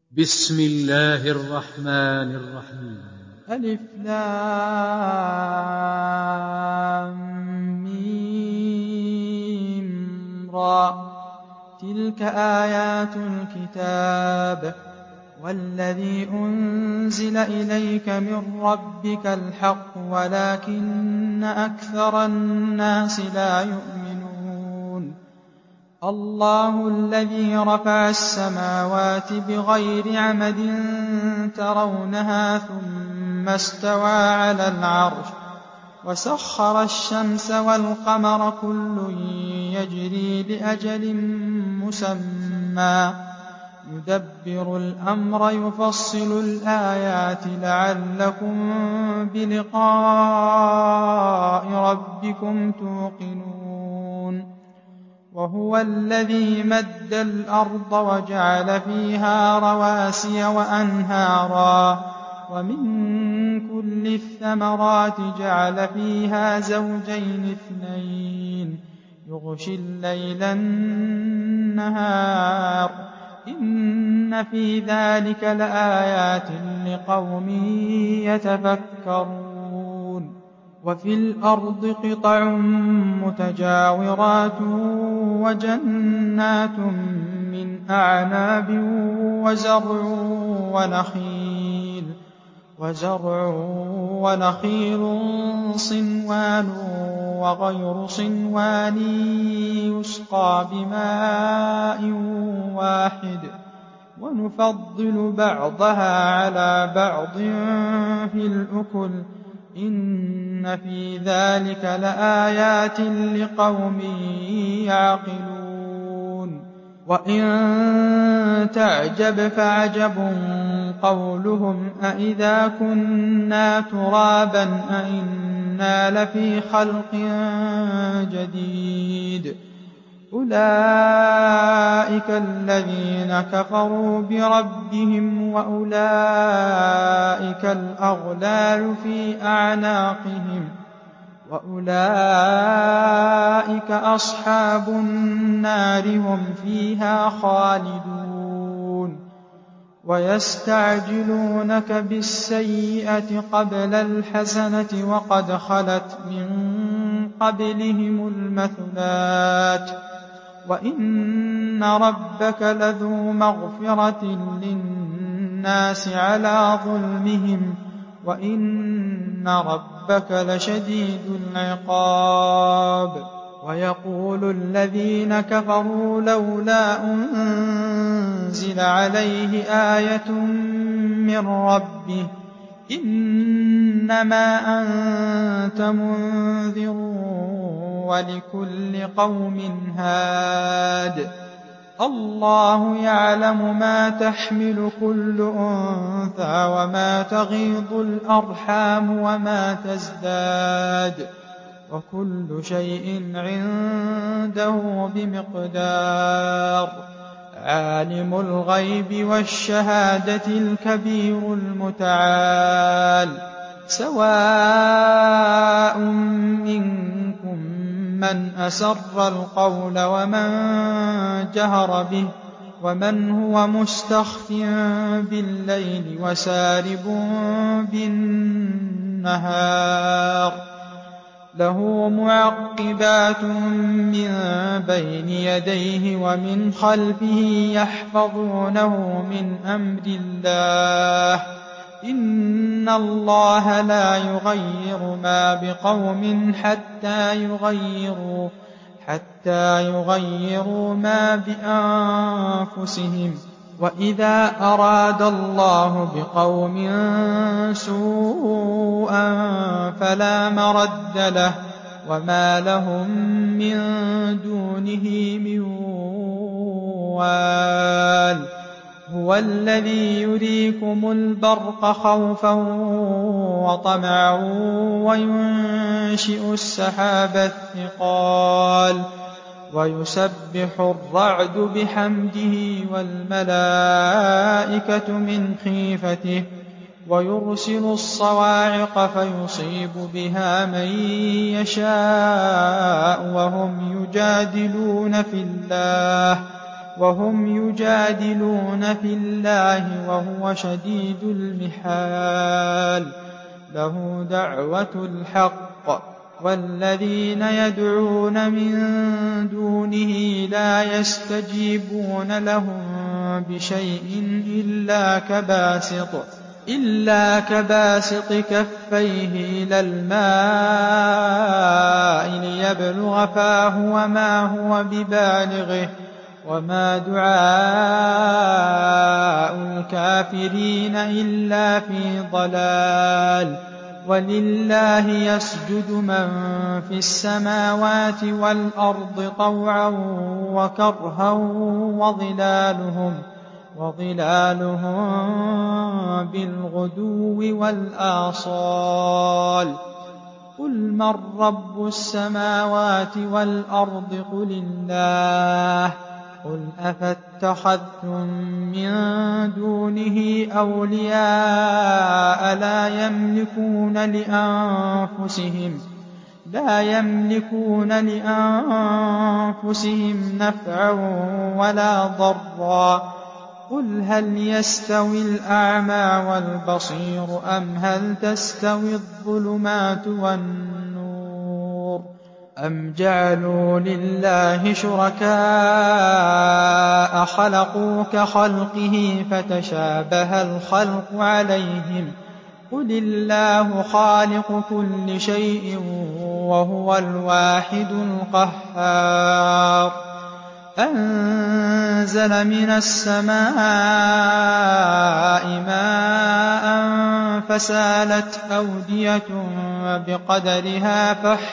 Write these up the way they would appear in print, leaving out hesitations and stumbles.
بسم الله الرحمن الرحيم. ألف لام ميم را. تلك آيات الكتاب والذي أنزل إليك من ربك الحق ولكن أكثر الناس لا يؤمنون. الله الذي رفع السماوات بغير عمد ترونها ثم استوى على العرش وسخر الشمس والقمر كل يجري لأجل مسمى يدبر الأمر يفصل الآيات لعلكم بلقاء ربكم توقنون. وهو الذي مد الأرض وجعل فيها رواسي وأنهارا ومن كل الثمرات جعل فيها زوجين اثنين يغشي الليل النهار إن في ذلك لآيات لقوم يتفكرون. وفي الأرض قطع متجاورات وجنات من أعناب وزرع ونخيل صنوان وغير صنوان يسقى بماء واحد ونفضل بعضها على بعض في الأكل إن في ذلك لآيات لقوم يعقلون. وإن تعجب فعجب قولهم أإذا كنا ترابا أإنا لفي خلق جديد أولئك الذين كفروا بربهم وأولئك الأغلال في أعناقهم وأولئك أصحاب النار هم فيها خالدون. ويستعجلونك بالسيئة قبل الحسنة وقد خلت من قبلهم المثلات وإن ربك لذو مغفرة للناس على ظلمهم وإن ربك لشديد العقاب. ويقول الذين كفروا لولا أنزل عليه آية من ربه إنما أنت منذر ولكل قوم هاد. الله يعلم ما تحمل كل أنثى وما تغيض الأرحام وما تزداد وكل شيء عنده بمقدار. عالم الغيب والشهادة الكبير المتعال. سواء منكم من أسر القول ومن جهر به ومن هو مستخف بالليل وسارب بالنهار له معقبات من بين يديه ومن خلفه يحفظونه من أمر الله إن الله لا يغير ما بقوم حتى يغيروا ما بأنفسهم وإذا أراد الله بقوم سوءا فلا مرد له وما لهم من دونه من وال. هو الذي يريكم البرق خوفا وطمعا وينشئ السحاب الثقال ويسبح الرعد بحمده والملائكة من خيفته ويرسل الصواعق فيصيب بها من يشاء وهم يجادلون في الله وهم يجادلون في الله وهو شديد المحال له دعوة الحق والذين يدعون من دونه لا يستجيبون لهم بشيء إلا كباسط كفيه إلى الماء ليبلغ فاه وما هو ببالغه وما دعاء الكافرين إلا في ضلال ولله يسجد من في السماوات والأرض طوعا وكرها وظلالهم بالغدو والآصال قل من رب السماوات والأرض قل الله قل أفاتخذتم من دونه أولياء لا يملكون لأنفسهم نفعا ولا ضرا قل هل يستوي الأعمى والبصير أم هل تستوي الظلمات والنور أم جعلوا لله شركاء خلقوا كخلقه فتشابه الخلق عليهم قل الله خالق كل شيء وهو الواحد القهار أنزل من السماء ماء فسالت أودية بقدرها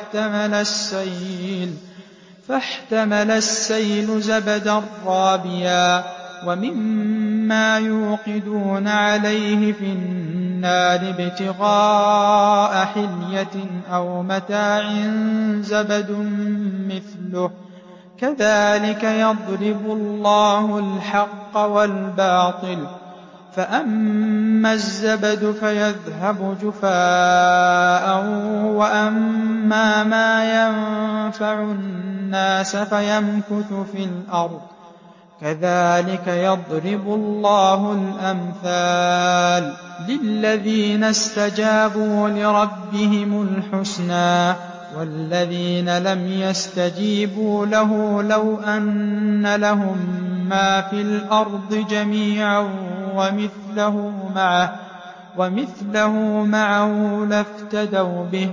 فاحتمل السيل زبدا رابيا ومما يوقدون عليه في النار ابتغاء حلية أو متاع زبد مثله كذلك يضرب الله الحق والباطل فأما الزبد فيذهب جفاء وأما ما ينفع الناس فيمكث في الأرض كذلك يضرب الله الأمثال للذين استجابوا لربهم الحسنى والذين لم يستجيبوا له لو أن لهم ما في الأرض جميعا ومثله معه لافتدوا به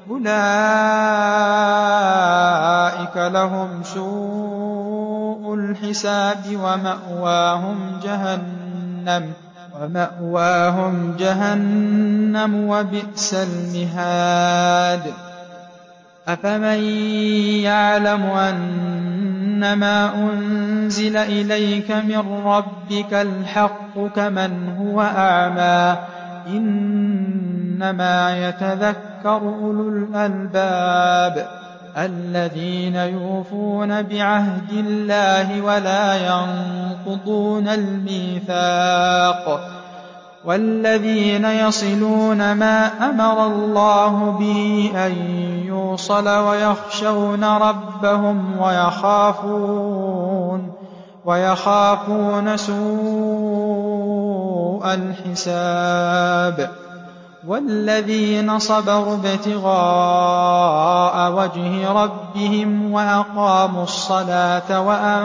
أولئك لهم سوء الحساب ومأواهم جهنم وبئس المهاد أفمن يعلم أنما أنزل إليك من ربك الحق كمن هو أعمى إنما يتذكر أولو الألباب الذين يوفون بعهد الله ولا ينقضون الميثاق والذين يصلون ما أمر الله به أن يوصل ويخشون ربهم ويخافون سوء الحساب والذين صبروا ابتغاء وجه ربهم وأقاموا الصلاة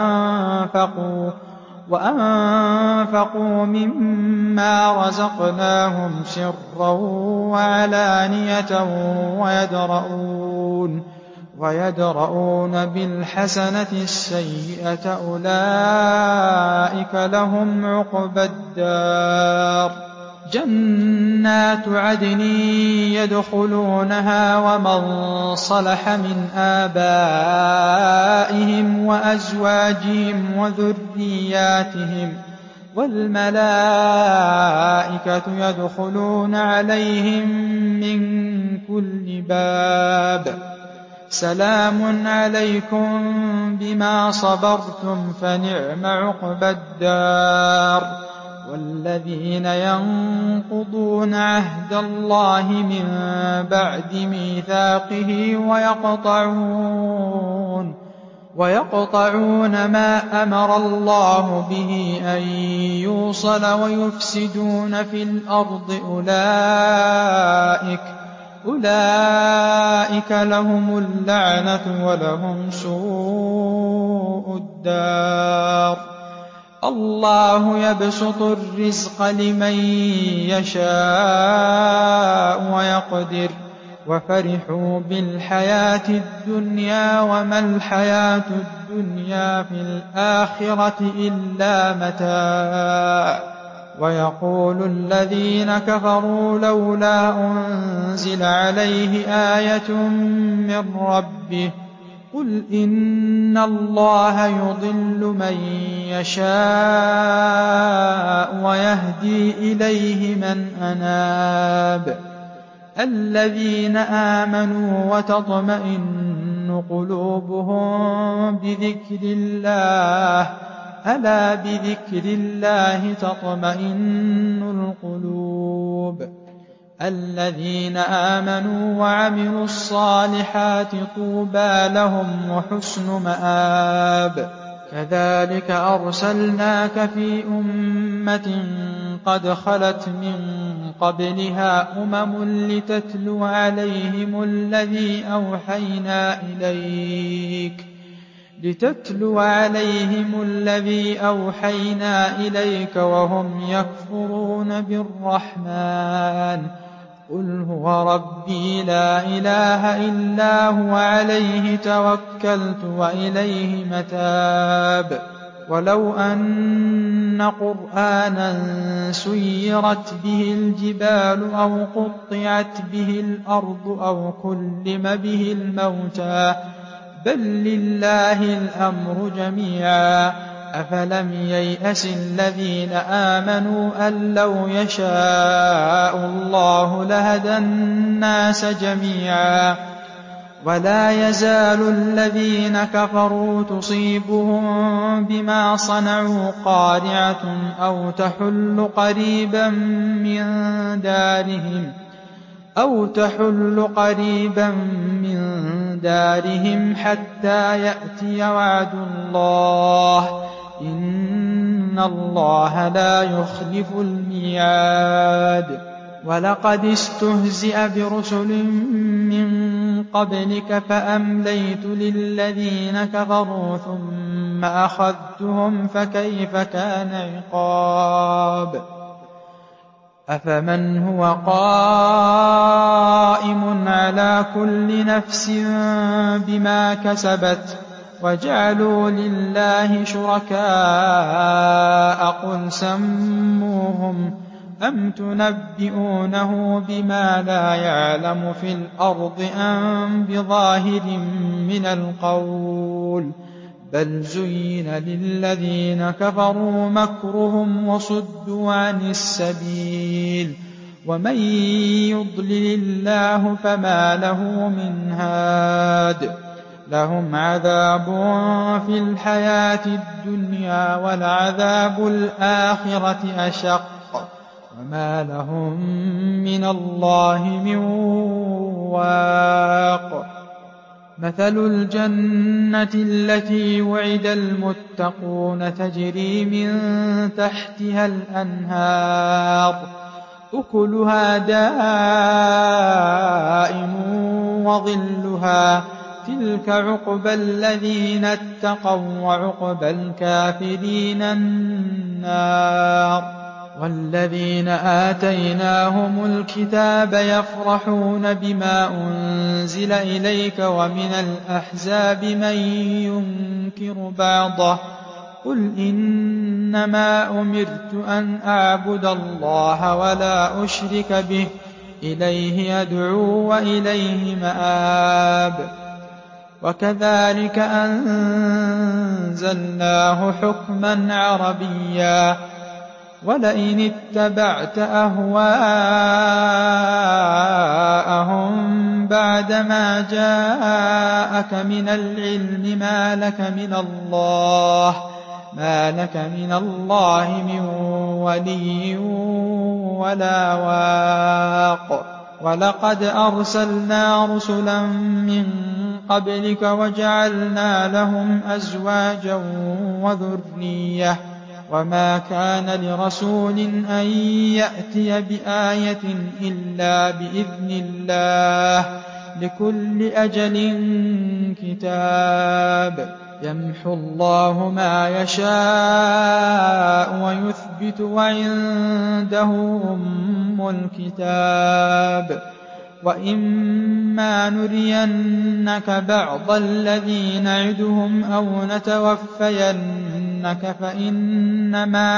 وأنفقوا مما رزقناهم سرا وعلانية ويدرؤون بالحسنة السيئة أولئك لهم عقبى الدار جنات عدن يدخلونها ومن صلح من آبائهم وأزواجهم وذرياتهم والملائكة يدخلون عليهم من كل باب سلام عليكم بما صبرتم فنعم عقبى الدار والذين ينقضون عهد الله من ويقطعون ما أمر الله به أن يوصل ويفسدون في الأرض أولئك لهم اللعنة ولهم سوء الدار الله يبسط الرزق لمن يشاء ويقدر وفرحوا بالحياة الدنيا وما الحياة الدنيا في الآخرة إلا متاع ويقول الذين كفروا لولا أنزل عليه آية من ربه قل إن الله يضل من يشاء ويهدي إليه من أناب الذين آمنوا وتطمئن قلوبهم بذكر الله ألا بذكر الله تطمئن القلوب الذين آمنوا وعملوا الصالحات طوبى لهم وحسن مآب كذلك أرسلناك في أمة قد خلت من قبلها لتتلو عليهم الذي أوحينا إليك وهم يكفرون بالرحمن قل هو ربي لا إله إلا هو عليه توكلت وإليه متاب ولو أن قرآنا سيرت به الجبال أو قطعت به الأرض أو كلم به الموتى بل لله الأمر جميعا أفلم ييأس الذين آمنوا أن لو يشاء الله لهدى الناس جميعا ولا يزال الذين كفروا تصيبهم بما صنعوا قارعة أو تحل قريبا من دارهم حتى يأتي وعد الله إن الله لا يخلف الميعاد ولقد استهزئ برسل من قبلك فأمليت للذين كفروا ثم أخذتهم فكيف كان عقاب أفمن هو قائم على كل نفس بما كسبت وجعلوا لله شركاء قل سموهم أم تنبئونه بما لا يعلم في الأرض أم بظاهر من القول بل زين للذين كفروا مكرهم وصدوا عن السبيل ومن يضلل الله فما له من هاد لهم عذاب في الحياة الدنيا ولعذاب الآخرة أشق وما لهم من الله من واق مثل الجنة التي وعد المتقون تجري من تحتها الأنهار أكلها دائم وظلها تلك عقبى الذين اتقوا وعقبى الكافرين النار والذين آتيناهم الكتاب يفرحون بما أنزل إليك ومن الأحزاب من ينكر بعضه قل إنما أمرت أن أعبد الله ولا أشرك به إليه يدعو وإليه مآب وكذلك أنزلناه حكما عربيا ولئن اتبعت أهواءهم بعدما جاءك من العلم ما لك من الله من ولي ولا واق ولقد أرسلنا رسلا من قبلك وجعلنا لهم أزواجا وذرية وما كان لرسول أن يأتي بآية إلا بإذن الله لكل أجل كتاب يمحو الله ما يشاء ويثبت وعنده أم الكتاب وإما نرينك بعض الذي نعدهم أو نتوفينك فإنما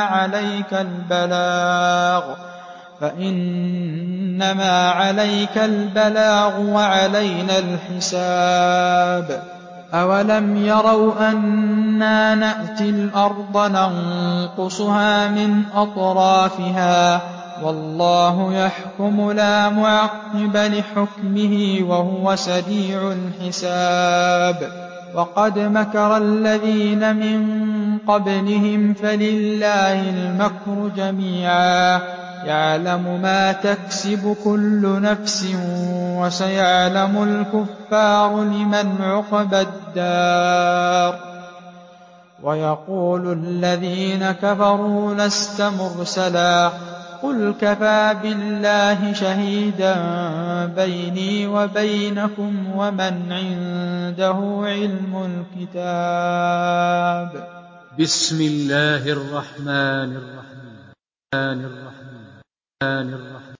عليك البلاغ وعلينا الحساب أولم يروا أنا نأتي الأرض ننقصها من أطرافها والله يحكم لا معقب لحكمه وهو سريع الحساب وقد مكر الذين من قبلهم فلله المكر جميعا يعلم ما تكسب كل نفس وسيعلم الكفار لمن عقبى الدار ويقول الذين كفروا لست مرسلا قل كفى بالله شهيدا بيني وبينكم ومن عنده علم الكتاب. بسم الله الرحمن الرحيم